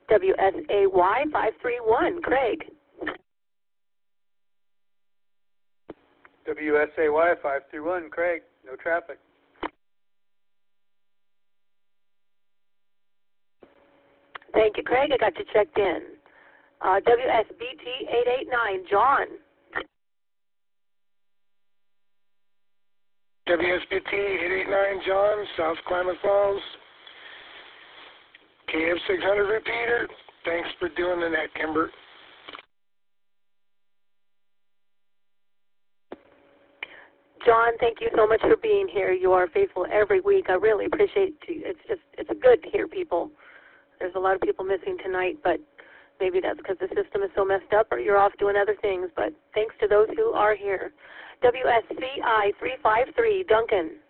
WSAY 531, Craig. WSAY 531, Craig. No traffic. Thank you, Craig. I got you checked in. WSBT 889, John. WSBT 889, John, South Klamath Falls. KF 600 repeater. Thanks for doing the net, Kimber. John, thank you so much for being here. You are faithful every week. I really appreciate you. It's good to hear people. There's a lot of people missing tonight, but maybe that's because the system is so messed up or you're off doing other things. But thanks to those who are here. WSCI 353, Duncan.